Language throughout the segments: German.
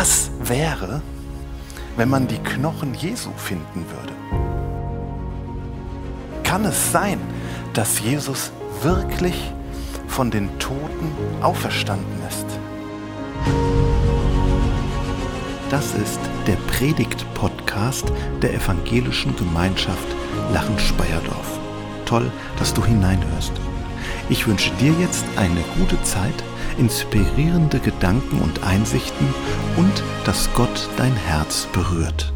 Was wäre, wenn man die Knochen Jesu finden würde? Kann es sein, dass Jesus wirklich von den Toten auferstanden ist? Das ist der Predigt-Podcast der Evangelischen Gemeinschaft Lachen-Speyerdorf. Toll, dass du hineinhörst. Ich wünsche dir jetzt eine gute Zeit, inspirierende Gedanken und Einsichten und dass Gott dein Herz berührt.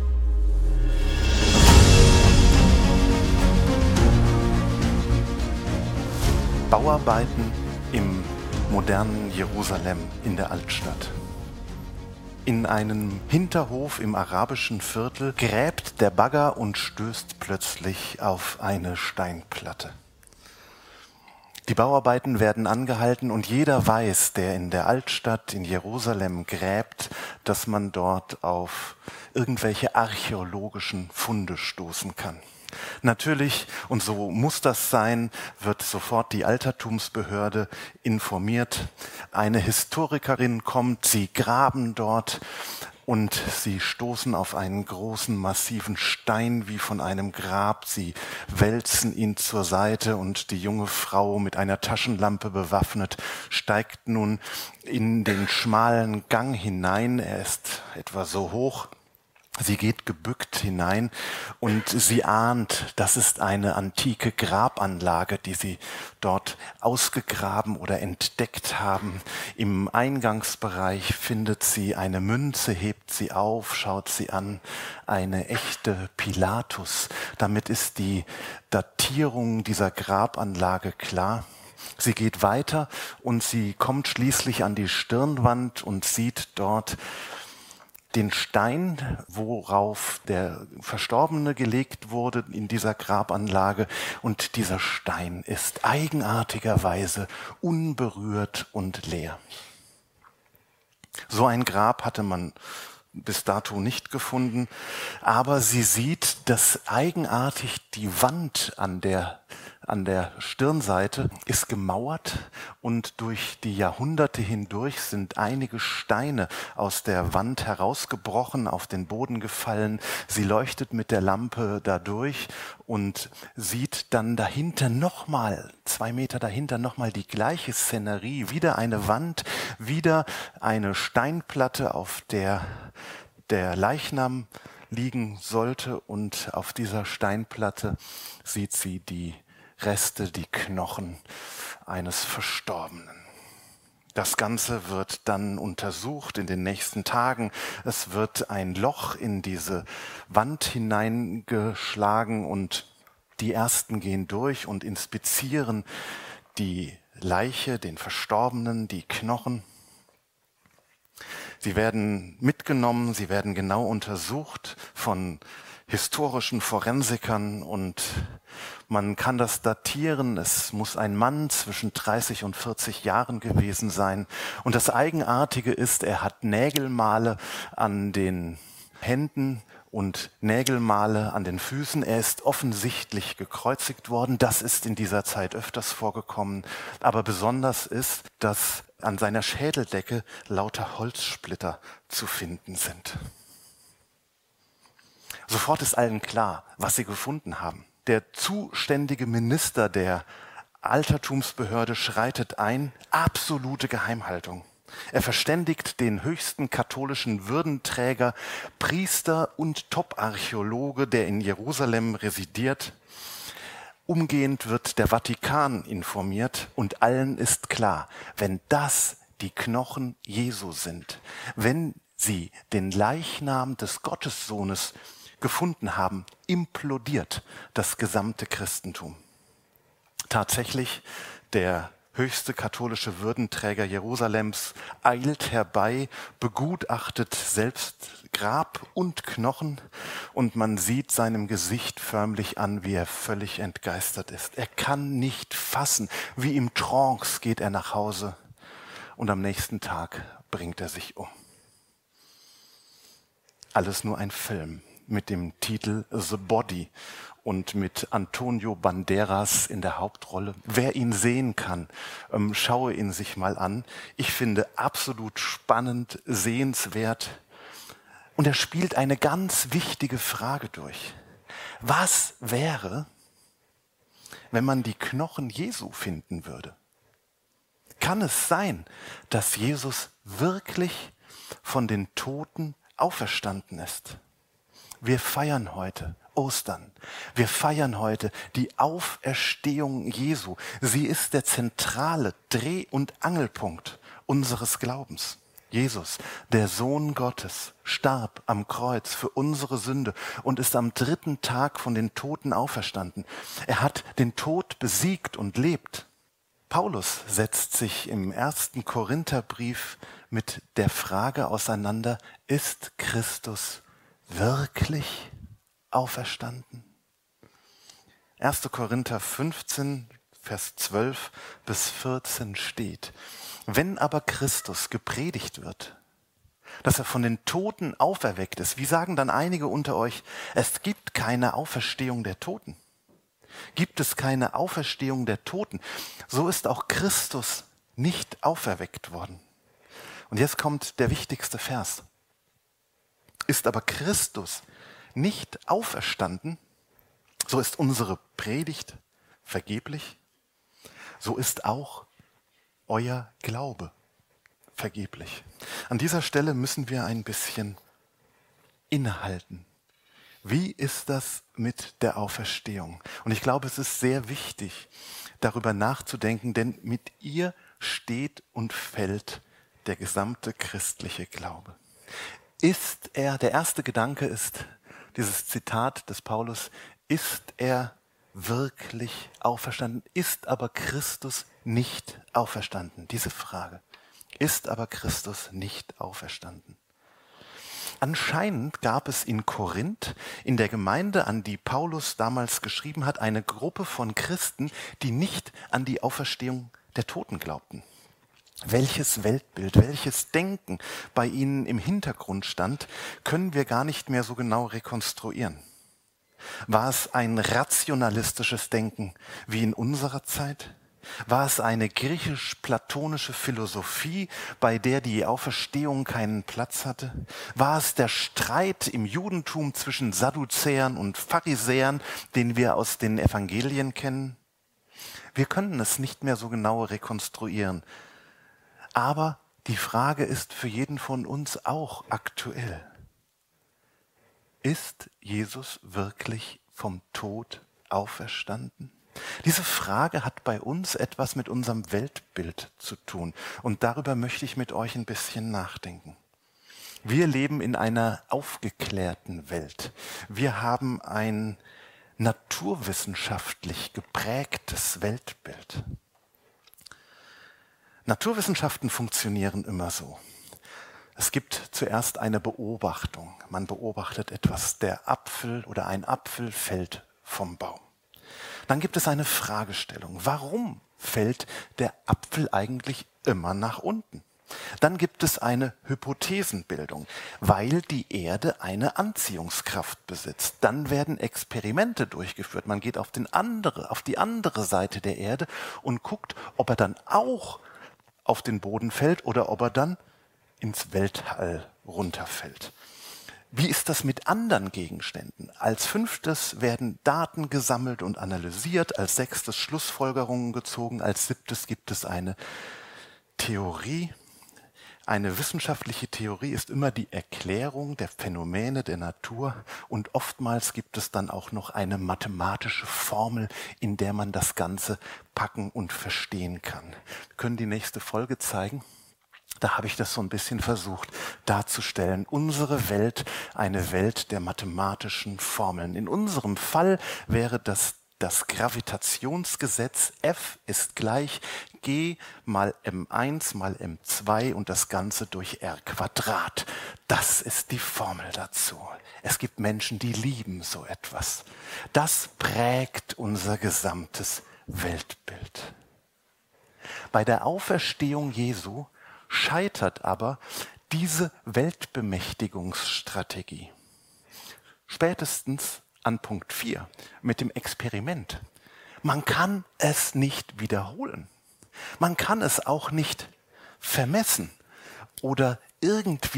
Bauarbeiten im modernen Jerusalem in der Altstadt. In einem Hinterhof im arabischen Viertel gräbt der Bagger und stößt plötzlich auf eine Steinplatte. Die Bauarbeiten werden angehalten und jeder weiß, der in der Altstadt in Jerusalem gräbt, dass man dort auf irgendwelche archäologischen Funde stoßen kann. Natürlich, und so muss das sein, wird sofort die Altertumsbehörde informiert. Eine Historikerin kommt, sie graben dort und sie stoßen auf einen großen, massiven Stein wie von einem Grab. Sie wälzen ihn zur Seite und die junge Frau mit einer Taschenlampe bewaffnet steigt nun in den schmalen Gang hinein. Er ist etwa so hoch. Sie geht gebückt hinein und sie ahnt, das ist eine antike Grabanlage, die sie dort ausgegraben oder entdeckt haben. Im Eingangsbereich findet sie eine Münze, hebt sie auf, schaut sie an, eine echte Pilatus. Damit ist die Datierung dieser Grabanlage klar. Sie geht weiter und sie kommt schließlich an die Stirnwand und sieht dort den Stein, worauf der Verstorbene gelegt wurde in dieser Grabanlage. Und dieser Stein ist eigenartigerweise unberührt und leer. So ein Grab hatte man bis dato nicht gefunden, aber sie sieht, dass eigenartig die Wand an der Stirnseite ist gemauert und durch die Jahrhunderte hindurch sind einige Steine aus der Wand herausgebrochen, auf den Boden gefallen. Sie leuchtet mit der Lampe da durch und sieht dann dahinter nochmal, 2 Meter dahinter nochmal die gleiche Szenerie, wieder eine Wand, wieder eine Steinplatte, auf der der Leichnam liegen sollte und auf dieser Steinplatte sieht sie die Reste, die Knochen eines Verstorbenen. Das Ganze wird dann untersucht in den nächsten Tagen. Es wird ein Loch in diese Wand hineingeschlagen und die Ersten gehen durch und inspizieren die Leiche, den Verstorbenen, die Knochen. Sie werden mitgenommen, sie werden genau untersucht von historischen Forensikern und man kann das datieren. Es muss ein Mann zwischen 30 und 40 Jahren gewesen sein. Und das Eigenartige ist, er hat Nägelmale an den Händen und Nägelmale an den Füßen. Er ist offensichtlich gekreuzigt worden. Das ist in dieser Zeit öfters vorgekommen. Aber besonders ist, dass an seiner Schädeldecke lauter Holzsplitter zu finden sind. Sofort ist allen klar, was sie gefunden haben. Der zuständige Minister der Altertumsbehörde schreitet ein, absolute Geheimhaltung. Er verständigt den höchsten katholischen Würdenträger, Priester und Top-Archäologe, der in Jerusalem residiert. Umgehend wird der Vatikan informiert und allen ist klar, wenn das die Knochen Jesu sind, wenn sie den Leichnam des Gottessohnes gefunden haben, implodiert das gesamte Christentum. Tatsächlich, der höchste katholische Würdenträger Jerusalems eilt herbei, begutachtet selbst Grab und Knochen und man sieht seinem Gesicht förmlich an, wie er völlig entgeistert ist. Er kann nicht fassen, wie im Trance geht er nach Hause und am nächsten Tag bringt er sich um. Alles nur ein Film mit dem Titel The Body und mit Antonio Banderas in der Hauptrolle. Wer ihn sehen kann, schaue ihn sich mal an. Ich finde absolut spannend, sehenswert Und er spielt eine ganz wichtige Frage durch. Was wäre, wenn man die Knochen Jesu finden würde? Kann es sein, dass Jesus wirklich von den Toten auferstanden ist? Wir feiern heute Ostern. Wir feiern heute die Auferstehung Jesu. Sie ist der zentrale Dreh- und Angelpunkt unseres Glaubens. Jesus, der Sohn Gottes, starb am Kreuz für unsere Sünde und ist am 3. Tag von den Toten auferstanden. Er hat den Tod besiegt und lebt. Paulus setzt sich im 1. Korintherbrief mit der Frage auseinander, ist Christus wirklich auferstanden? 1. Korinther 15, Vers 12 bis 14 steht: Wenn aber Christus gepredigt wird, dass er von den Toten auferweckt ist, wie sagen dann einige unter euch, es gibt keine Auferstehung der Toten? Gibt es keine Auferstehung der Toten, so ist auch Christus nicht auferweckt worden. Und jetzt kommt der wichtigste Vers. Ist aber Christus nicht auferstanden, so ist unsere Predigt vergeblich, so ist auch euer Glaube vergeblich. An dieser Stelle müssen wir ein bisschen innehalten. Wie ist das mit der Auferstehung? Und ich glaube, es ist sehr wichtig, darüber nachzudenken, denn mit ihr steht und fällt der gesamte christliche Glaube. Ist er, der erste Gedanke ist dieses Zitat des Paulus, ist er wirklich auferstanden? Ist aber Christus nicht auferstanden? Diese Frage. Ist aber Christus nicht auferstanden? Anscheinend gab es in Korinth, in der Gemeinde, an die Paulus damals geschrieben hat, eine Gruppe von Christen, die nicht an die Auferstehung der Toten glaubten. Welches Weltbild, welches Denken bei ihnen im Hintergrund stand, können wir gar nicht mehr so genau rekonstruieren. War es ein rationalistisches Denken wie in unserer Zeit? War es eine griechisch-platonische Philosophie, bei der die Auferstehung keinen Platz hatte? War es der Streit im Judentum zwischen Sadduzäern und Pharisäern, den wir aus den Evangelien kennen? Wir können es nicht mehr so genau rekonstruieren. Aber die Frage ist für jeden von uns auch aktuell. Ist Jesus wirklich vom Tod auferstanden? Diese Frage hat bei uns etwas mit unserem Weltbild zu tun. Und darüber möchte ich mit euch ein bisschen nachdenken. Wir leben in einer aufgeklärten Welt. Wir haben ein naturwissenschaftlich geprägtes Weltbild. Naturwissenschaften funktionieren immer so. Es gibt zuerst eine Beobachtung. Man beobachtet etwas. Der Apfel oder ein Apfel fällt vom Baum. Dann gibt es eine Fragestellung. Warum fällt der Apfel eigentlich immer nach unten? Dann gibt es eine Hypothesenbildung, weil die Erde eine Anziehungskraft besitzt. Dann werden Experimente durchgeführt. Man geht auf die andere Seite der Erde und guckt, ob er dann auch auf den Boden fällt oder ob er dann ins Weltall runterfällt. Wie ist das mit anderen Gegenständen? Als 5. werden Daten gesammelt und analysiert, als 6. Schlussfolgerungen gezogen, als 7. gibt es eine Theorie. Eine wissenschaftliche Theorie ist immer die Erklärung der Phänomene der Natur und oftmals gibt es dann auch noch eine mathematische Formel, in der man das Ganze packen und verstehen kann. Wir können die nächste Folge zeigen. Da habe ich das so ein bisschen versucht darzustellen. Unsere Welt, eine Welt der mathematischen Formeln. In unserem Fall wäre das Gravitationsgesetz F ist gleich G mal M1 mal M2 und das Ganze durch R². Das ist die Formel dazu. Es gibt Menschen, die lieben so etwas. Das prägt unser gesamtes Weltbild. Bei der Auferstehung Jesu scheitert aber diese Weltbemächtigungsstrategie. Spätestens an Punkt 4 mit dem Experiment. Man kann es nicht wiederholen. Man kann es auch nicht vermessen oder irgendwie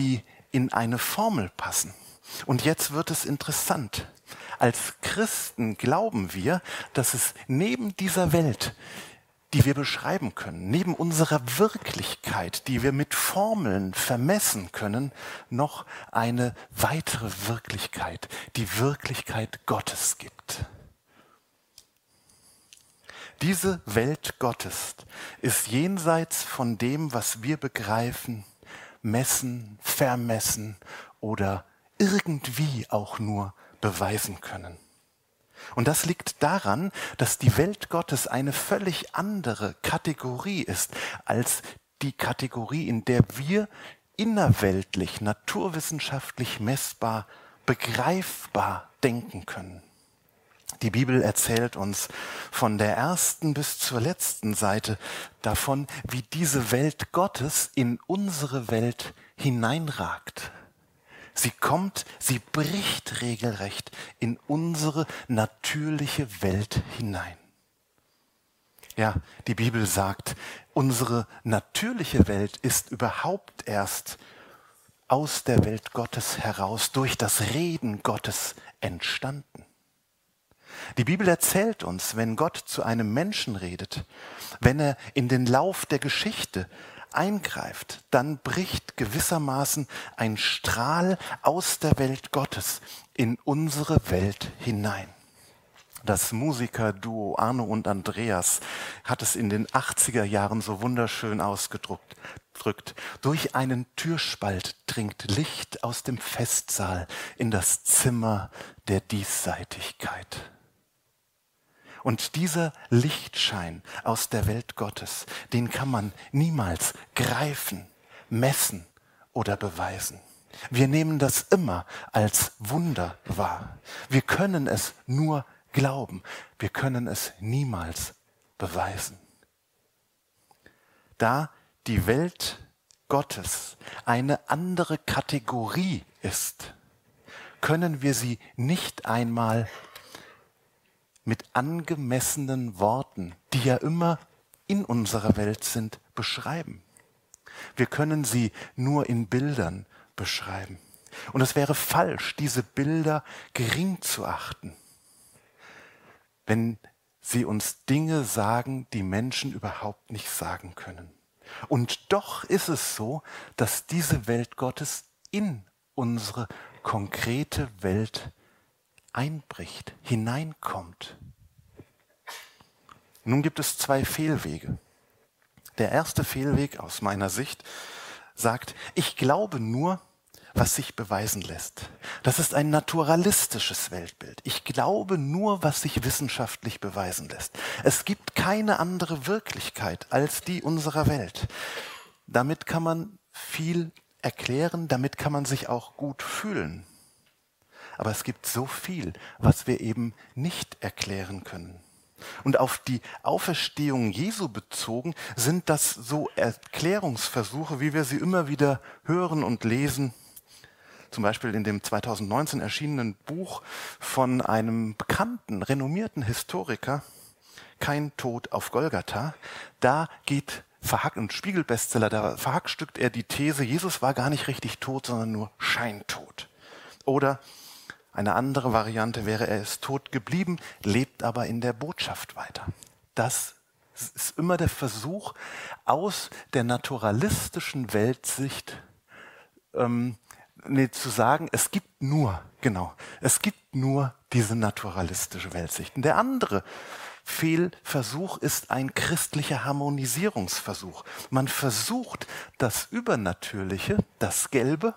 in eine Formel passen. Und jetzt wird es interessant. Als Christen glauben wir, dass es neben dieser Welt, die wir beschreiben können, neben unserer Wirklichkeit, die wir mit Formeln vermessen können, noch eine weitere Wirklichkeit, die Wirklichkeit Gottes gibt. Diese Welt Gottes ist jenseits von dem, was wir begreifen, messen, vermessen oder irgendwie auch nur beweisen können. Und das liegt daran, dass die Welt Gottes eine völlig andere Kategorie ist als die Kategorie, in der wir innerweltlich, naturwissenschaftlich messbar, begreifbar denken können. Die Bibel erzählt uns von der ersten bis zur letzten Seite davon, wie diese Welt Gottes in unsere Welt hineinragt. Sie kommt, sie bricht regelrecht in unsere natürliche Welt hinein. Ja, die Bibel sagt, unsere natürliche Welt ist überhaupt erst aus der Welt Gottes heraus, durch das Reden Gottes entstanden. Die Bibel erzählt uns, wenn Gott zu einem Menschen redet, wenn er in den Lauf der Geschichte eingreift, dann bricht gewissermaßen ein Strahl aus der Welt Gottes in unsere Welt hinein. Das Musikerduo Arno und Andreas hat es in den 80er Jahren so wunderschön ausgedrückt. Durch einen Türspalt dringt Licht aus dem Festsaal in das Zimmer der Diesseitigkeit. Und dieser Lichtschein aus der Welt Gottes, den kann man niemals greifen, messen oder beweisen. Wir nehmen das immer als Wunder wahr. Wir können es nur glauben. Wir können es niemals beweisen. Da die Welt Gottes eine andere Kategorie ist, können wir sie nicht einmal mit angemessenen Worten, die ja immer in unserer Welt sind, beschreiben. Wir können sie nur in Bildern beschreiben. Und es wäre falsch, diese Bilder gering zu achten, wenn sie uns Dinge sagen, die Menschen überhaupt nicht sagen können. Und doch ist es so, dass diese Welt Gottes in unsere konkrete Welt einbricht, hineinkommt. Nun gibt es zwei Fehlwege. Der erste Fehlweg aus meiner Sicht sagt, ich glaube nur, was sich beweisen lässt. Das ist ein naturalistisches Weltbild. Ich glaube nur, was sich wissenschaftlich beweisen lässt. Es gibt keine andere Wirklichkeit als die unserer Welt. Damit kann man viel erklären, damit kann man sich auch gut fühlen. Aber es gibt so viel, was wir eben nicht erklären können. Und auf die Auferstehung Jesu bezogen sind das so Erklärungsversuche, wie wir sie immer wieder hören und lesen. Zum Beispiel in dem 2019 erschienenen Buch von einem bekannten, renommierten Historiker, Kein Tod auf Golgatha. Da geht ein Spiegelbestseller, da verhackstückt er die These, Jesus war gar nicht richtig tot, sondern nur scheintot. Oder eine andere Variante wäre, er ist tot geblieben, lebt aber in der Botschaft weiter. Das ist immer der Versuch, aus der naturalistischen Weltsicht zu sagen, es gibt nur diese naturalistische Weltsicht. Und der andere Fehlversuch ist ein christlicher Harmonisierungsversuch. Man versucht, das Übernatürliche, das Gelbe,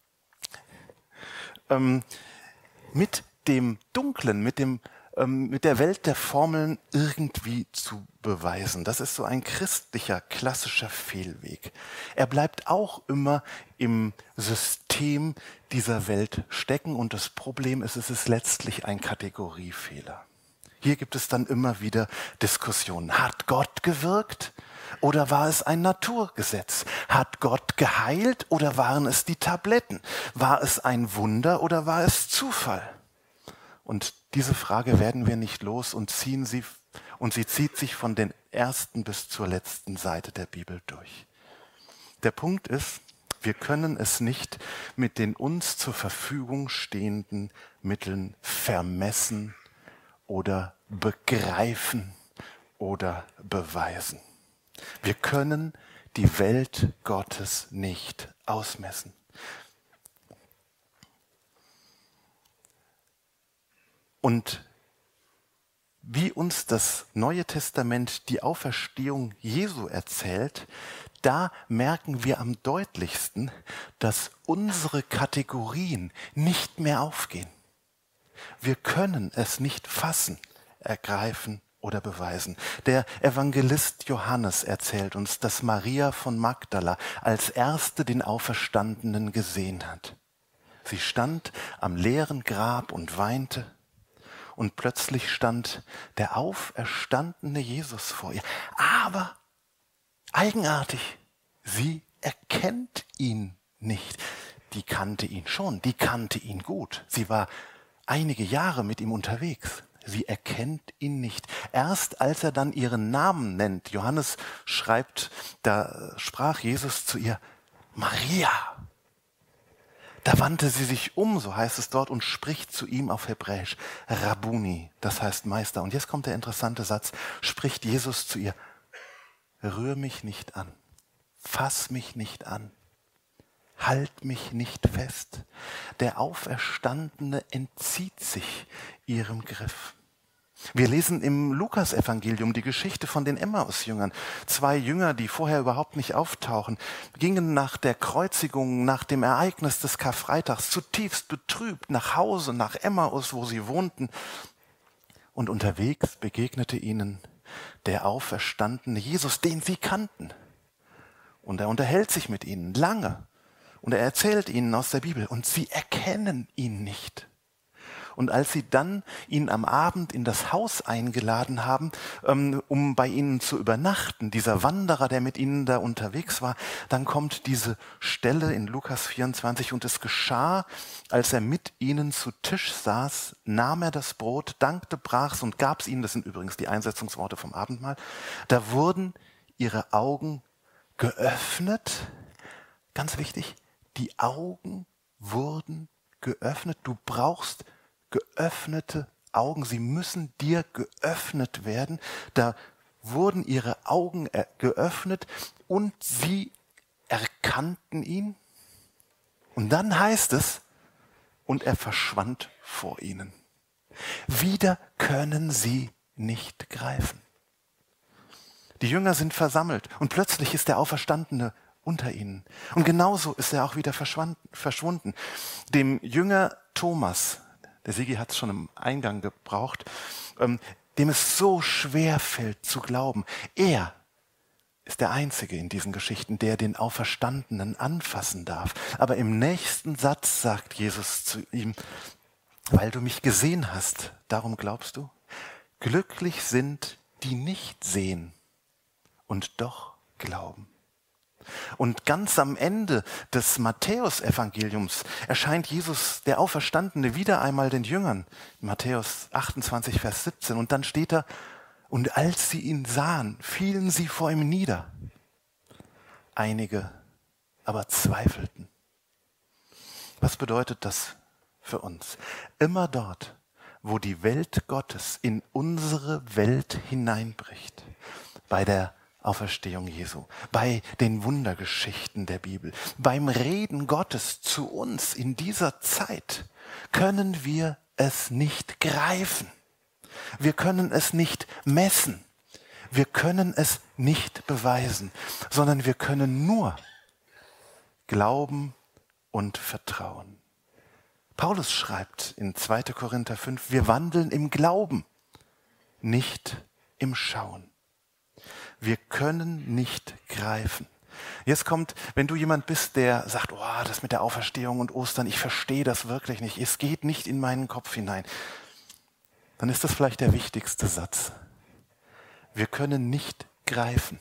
mit dem Dunklen, mit der Welt der Formeln irgendwie zu beweisen. Das ist so ein christlicher, klassischer Fehlweg. Er bleibt auch immer im System dieser Welt stecken und das Problem ist, es ist letztlich ein Kategoriefehler. Hier gibt es dann immer wieder Diskussionen. Hat Gott gewirkt oder war es ein Naturgesetz? Hat Gott geheilt oder waren es die Tabletten? War es ein Wunder oder war es Zufall? Und diese Frage werden wir nicht los und sie zieht sich von den ersten bis zur letzten Seite der Bibel durch. Der Punkt ist, Wir können es nicht mit den uns zur Verfügung stehenden Mitteln vermessen oder begreifen oder beweisen. Wir können die Welt Gottes nicht ausmessen. Und wie uns das Neue Testament die Auferstehung Jesu erzählt, da merken wir am deutlichsten, dass unsere Kategorien nicht mehr aufgehen. Wir können es nicht fassen, ergreifen oder beweisen. Der Evangelist Johannes erzählt uns, dass Maria von Magdala als erste den Auferstandenen gesehen hat. Sie stand am leeren Grab und weinte. Und plötzlich stand der auferstandene Jesus vor ihr. Aber eigenartig, sie erkennt ihn nicht. Die kannte ihn schon, die kannte ihn gut. Sie war einige Jahre mit ihm unterwegs. Sie erkennt ihn nicht. Erst als er dann ihren Namen nennt, Johannes schreibt, da sprach Jesus zu ihr, Maria. Da wandte sie sich um, so heißt es dort, und spricht zu ihm auf Hebräisch, Rabbuni, das heißt Meister. Und jetzt kommt der interessante Satz, spricht Jesus zu ihr, rühr mich nicht an, fass mich nicht an, halt mich nicht fest. Der Auferstandene entzieht sich ihrem Griff. Wir lesen im Lukas-Evangelium die Geschichte von den Emmaus-Jüngern. 2 Jünger, die vorher überhaupt nicht auftauchen, gingen nach der Kreuzigung, nach dem Ereignis des Karfreitags zutiefst betrübt nach Hause, nach Emmaus, wo sie wohnten. Und unterwegs begegnete ihnen der auferstandene Jesus, den sie kannten. Und er unterhält sich mit ihnen lange. Und er erzählt ihnen aus der Bibel. Und sie erkennen ihn nicht. Und als sie dann ihn am Abend in das Haus eingeladen haben, um bei ihnen zu übernachten, dieser Wanderer, der mit ihnen da unterwegs war, dann kommt diese Stelle in Lukas 24, und es geschah, als er mit ihnen zu Tisch saß, nahm er das Brot, dankte, brach's und gab's ihnen, das sind übrigens die Einsetzungsworte vom Abendmahl, da wurden ihre Augen geöffnet, ganz wichtig, die Augen wurden geöffnet, du brauchst geöffnete Augen, sie müssen dir geöffnet werden. Da wurden ihre Augen geöffnet und sie erkannten ihn. Und dann heißt es, und er verschwand vor ihnen. Wieder können sie nicht greifen. Die Jünger sind versammelt und plötzlich ist der Auferstandene unter ihnen. Und genauso ist er auch wieder verschwunden. Dem Jünger Thomas, der Sigi hat es schon im Eingang gebraucht, dem es so schwer fällt zu glauben. Er ist der Einzige in diesen Geschichten, der den Auferstandenen anfassen darf. Aber im nächsten Satz sagt Jesus zu ihm, weil du mich gesehen hast, darum glaubst du? Glücklich sind, die nicht sehen und doch glauben. Und ganz am Ende des Matthäus-Evangeliums erscheint Jesus, der Auferstandene, wieder einmal den Jüngern. Matthäus 28, Vers 17. Und dann steht da, und als sie ihn sahen, fielen sie vor ihm nieder. Einige aber zweifelten. Was bedeutet das für uns? Immer dort, wo die Welt Gottes in unsere Welt hineinbricht, bei der Auferstehung Jesu, bei den Wundergeschichten der Bibel, beim Reden Gottes zu uns in dieser Zeit, können wir es nicht greifen. Wir können es nicht messen. Wir können es nicht beweisen, sondern wir können nur glauben und vertrauen. Paulus schreibt in 2. Korinther 5, wir wandeln im Glauben, nicht im Schauen. Wir können nicht greifen. Jetzt kommt, wenn du jemand bist, der sagt, oh, das mit der Auferstehung und Ostern, ich verstehe das wirklich nicht, es geht nicht in meinen Kopf hinein, dann ist das vielleicht der wichtigste Satz. Wir können nicht greifen,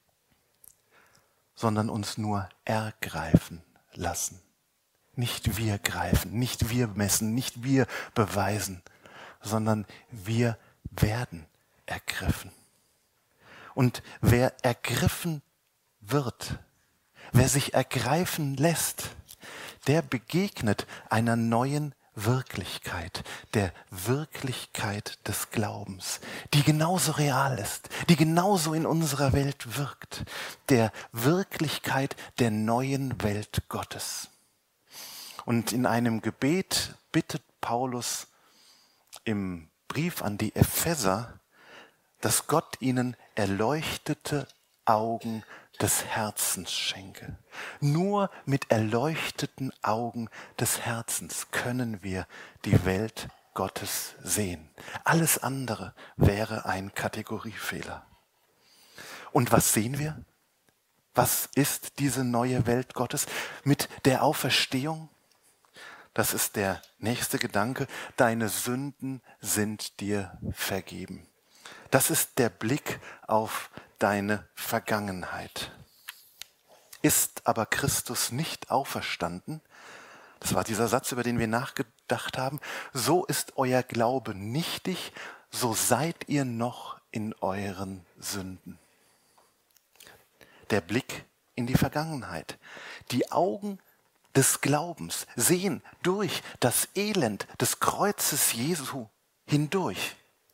sondern uns nur ergreifen lassen. Nicht wir greifen, nicht wir messen, nicht wir beweisen, sondern wir werden ergriffen. Und wer ergriffen wird, wer sich ergreifen lässt, der begegnet einer neuen Wirklichkeit, der Wirklichkeit des Glaubens, die genauso real ist, die genauso in unserer Welt wirkt, der Wirklichkeit der neuen Welt Gottes. Und in einem Gebet bittet Paulus im Brief an die Epheser, dass Gott ihnen erleuchtete Augen des Herzens schenke. Nur mit erleuchteten Augen des Herzens können wir die Welt Gottes sehen. Alles andere wäre ein Kategoriefehler. Und was sehen wir? Was ist diese neue Welt Gottes? Mit der Auferstehung? Das ist der nächste Gedanke. Deine Sünden sind dir vergeben. Das ist der Blick auf deine Vergangenheit. Ist aber Christus nicht auferstanden? Das war dieser Satz, über den wir nachgedacht haben. So ist euer Glaube nichtig, so seid ihr noch in euren Sünden. Der Blick in die Vergangenheit. Die Augen des Glaubens sehen durch das Elend des Kreuzes Jesu hindurch.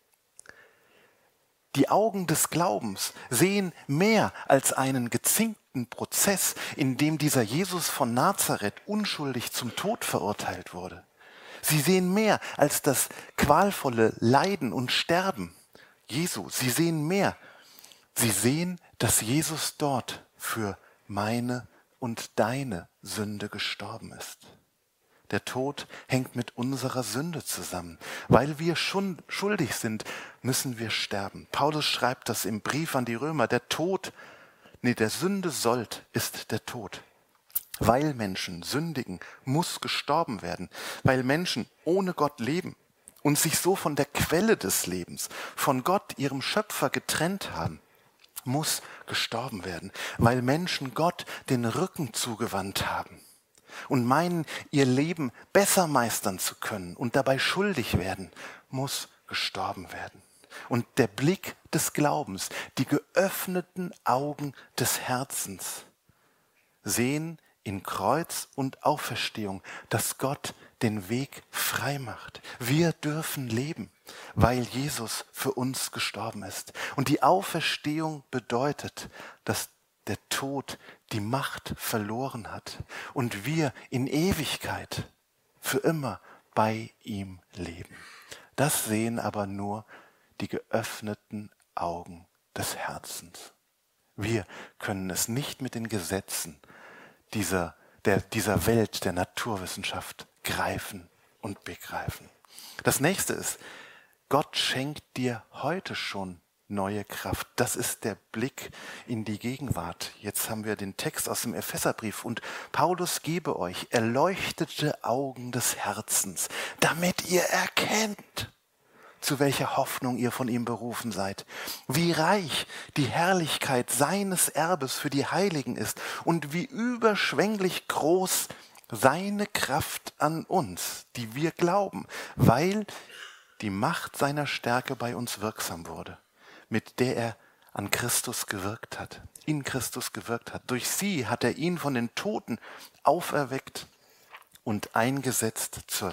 Die Augen des Glaubens sehen mehr als einen gezinkten Prozess, in dem dieser Jesus von Nazareth unschuldig zum Tod verurteilt wurde. Sie sehen mehr als das qualvolle Leiden und Sterben Jesu. Sie sehen mehr. Sie sehen, dass Jesus dort für meine und deine Sünde gestorben ist. Der Tod hängt mit unserer Sünde zusammen. Weil wir schuldig sind, müssen wir sterben. Paulus schreibt das im Brief an die Römer. Der Sünde Sold ist der Tod. Weil Menschen sündigen, muss gestorben werden. Weil Menschen ohne Gott leben und sich so von der Quelle des Lebens, von Gott, ihrem Schöpfer, getrennt haben, muss gestorben werden. Weil Menschen Gott den Rücken zugewandt haben und meinen, ihr Leben besser meistern zu können und dabei schuldig werden, muss gestorben werden. Und der Blick des Glaubens, die geöffneten Augen des Herzens sehen in Kreuz und Auferstehung, dass Gott den Weg frei macht. Wir dürfen leben, weil Jesus für uns gestorben ist. Und die Auferstehung bedeutet, dass der Tod die Macht verloren hat und wir in Ewigkeit für immer bei ihm leben. Das sehen aber nur die geöffneten Augen des Herzens. Wir können es nicht mit den Gesetzen dieser Welt, der Naturwissenschaft greifen und begreifen. Das nächste ist, Gott schenkt dir heute schon neue Kraft. Das ist der Blick in die Gegenwart. Jetzt haben wir den Text aus dem Epheserbrief und Paulus gebe euch erleuchtete Augen des Herzens, damit ihr erkennt, zu welcher Hoffnung ihr von ihm berufen seid, wie reich die Herrlichkeit seines Erbes für die Heiligen ist und wie überschwänglich groß seine Kraft an uns, die wir glauben, weil die Macht seiner Stärke bei uns wirksam wurde, mit der er an Christus gewirkt hat, in Christus gewirkt hat. Durch sie hat er ihn von den Toten auferweckt und eingesetzt zu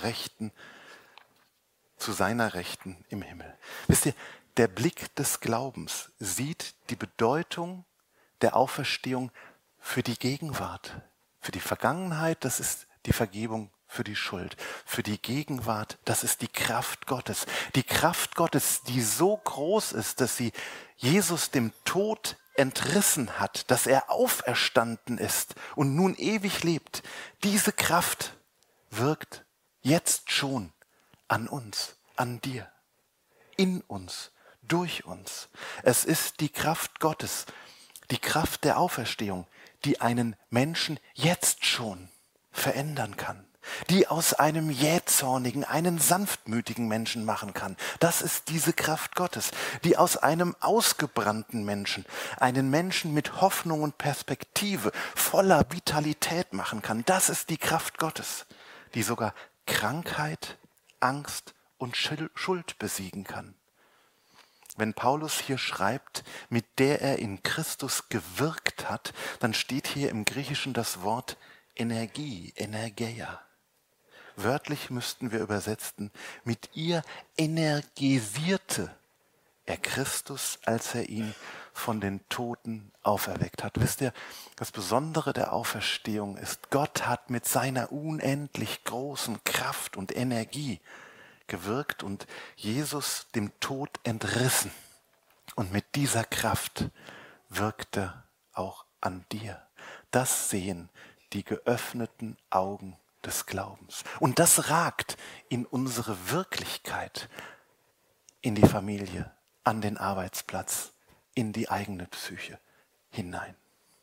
seiner Rechten im Himmel. Wisst ihr, der Blick des Glaubens sieht die Bedeutung der Auferstehung für die Gegenwart. Für die Vergangenheit, das ist die Vergebung für die Schuld. Für die Gegenwart, das ist die Kraft Gottes. Die Kraft Gottes, die so groß ist, dass sie Jesus dem Tod entrissen hat, dass er auferstanden ist und nun ewig lebt. Diese Kraft wirkt jetzt schon an uns, an dir, in uns, durch uns. Es ist die Kraft Gottes, die Kraft der Auferstehung, die einen Menschen jetzt schon verändern kann, die aus einem jähzornigen einen sanftmütigen Menschen machen kann. Das ist diese Kraft Gottes, die aus einem ausgebrannten Menschen einen Menschen mit Hoffnung und Perspektive, voller Vitalität machen kann. Das ist die Kraft Gottes, die sogar Krankheit, Angst und Schuld besiegen kann. Wenn Paulus hier schreibt, mit der er in Christus gewirkt hat, dann steht hier im Griechischen das Wort Energie, Energeia. Wörtlich müssten wir übersetzen, mit ihr energisierte er Christus, als er ihn von den Toten auferweckt hat. Wisst ihr, das Besondere der Auferstehung ist, Gott hat mit seiner unendlich großen Kraft und Energie gewirkt und Jesus dem Tod entrissen. Und mit dieser Kraft wirkte auch an dir. Das sehen die geöffneten Augen des Glaubens. Und das ragt in unsere Wirklichkeit, in die Familie, an den Arbeitsplatz, in die eigene Psyche hinein.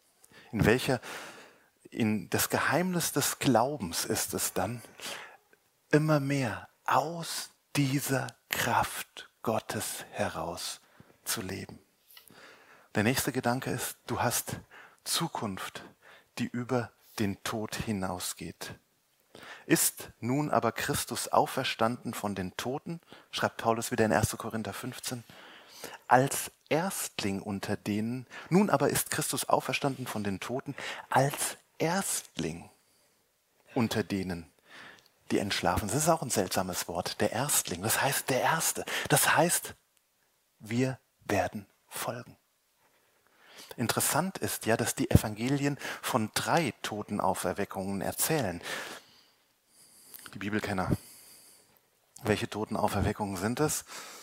In das Geheimnis des Glaubens ist es dann, immer mehr aus dieser Kraft Gottes heraus zu leben. Der nächste Gedanke ist, du hast Zukunft, die über den Tod hinausgeht. Ist nun aber Christus auferstanden von den Toten, schreibt Paulus wieder in 1. Korinther 15, als Erstling unter denen, nun aber ist Christus auferstanden von den Toten, als Erstling unter denen, die entschlafen. Das ist auch ein seltsames Wort, der Erstling, das heißt der Erste. Das heißt, wir werden folgen. Interessant ist ja, dass die Evangelien von 3 Totenauferweckungen erzählen. Die Bibelkenner, welche Totenauferweckungen sind es?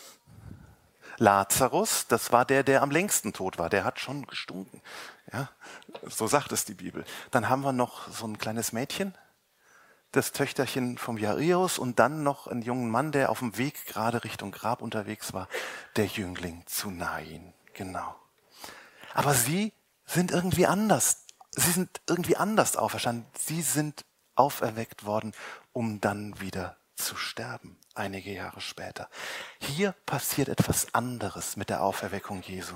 Lazarus, das war der am längsten tot war, der hat schon gestunken. Ja, so sagt es die Bibel. Dann haben wir noch so ein kleines Mädchen, das Töchterchen vom Jairus und dann noch einen jungen Mann, der auf dem Weg gerade Richtung Grab unterwegs war, der Jüngling zu Nain. Genau. Aber sie sind irgendwie anders. Sie sind irgendwie anders auferstanden. Sie sind auferweckt worden, um dann wieder zu sterben, einige Jahre später. Hier passiert etwas anderes mit der Auferweckung Jesu.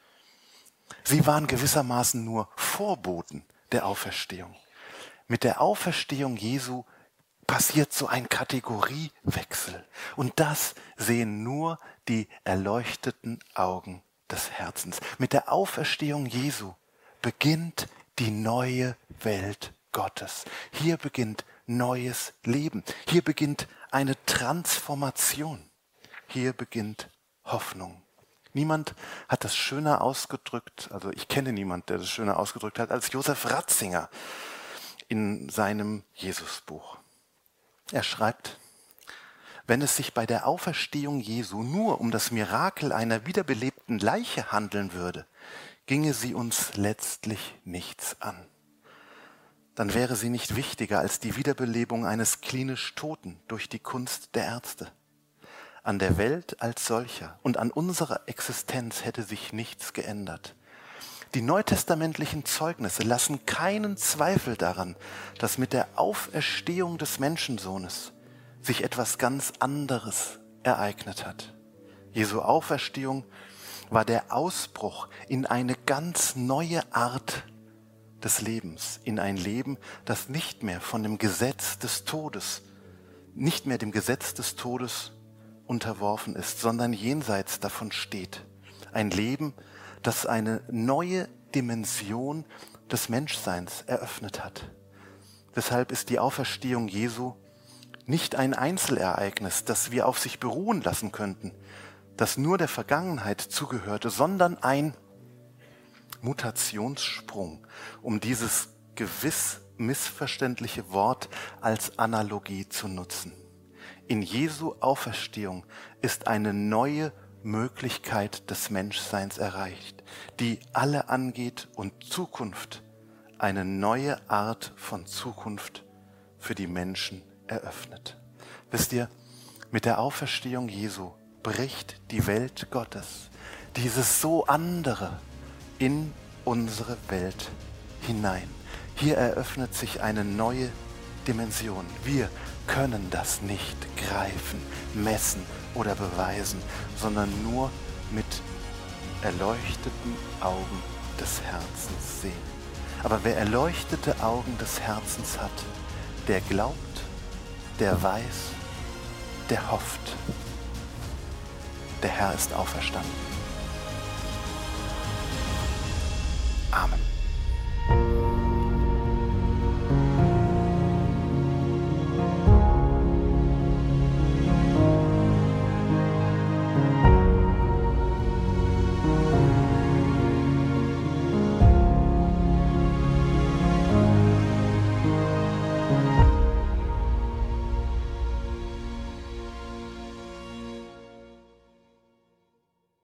Sie waren gewissermaßen nur Vorboten der Auferstehung. Mit der Auferstehung Jesu passiert so ein Kategoriewechsel. Und das sehen nur die erleuchteten Augen des Herzens. Mit der Auferstehung Jesu beginnt die neue Welt Gottes. Hier beginnt neues Leben. Hier beginnt eine Transformation. Hier beginnt Hoffnung. Niemand hat das schöner ausgedrückt, also ich kenne niemanden, der das schöner ausgedrückt hat, als Josef Ratzinger in seinem Jesusbuch. Er schreibt, wenn es sich bei der Auferstehung Jesu nur um das Mirakel einer wiederbelebten Leiche handeln würde, ginge sie uns letztlich nichts an. Dann wäre sie nicht wichtiger als die Wiederbelebung eines klinisch Toten durch die Kunst der Ärzte. An der Welt als solcher und an unserer Existenz hätte sich nichts geändert. Die neutestamentlichen Zeugnisse lassen keinen Zweifel daran, dass mit der Auferstehung des Menschensohnes sich etwas ganz anderes ereignet hat. Jesu Auferstehung war der Ausbruch in eine ganz neue Art des Lebens, in ein Leben, das nicht mehr von dem Gesetz des Todes, nicht mehr dem Gesetz des Todes unterworfen ist, sondern jenseits davon steht. Ein Leben, das eine neue Dimension des Menschseins eröffnet hat. Deshalb ist die Auferstehung Jesu nicht ein Einzelereignis, das wir auf sich beruhen lassen könnten, das nur der Vergangenheit zugehörte, sondern ein Mutationssprung, um dieses gewiss missverständliche Wort als Analogie zu nutzen. In Jesu Auferstehung ist eine neue Möglichkeit des Menschseins erreicht, die alle angeht und Zukunft, eine neue Art von Zukunft für die Menschen eröffnet. Wisst ihr, mit der Auferstehung Jesu bricht die Welt Gottes, dieses so andere, in unsere Welt hinein. Hier eröffnet sich eine neue Dimension. Wir können das nicht greifen, messen oder beweisen, sondern nur mit erleuchteten Augen des Herzens sehen. Aber wer erleuchtete Augen des Herzens hat, der glaubt, der weiß, der hofft. Der Herr ist auferstanden.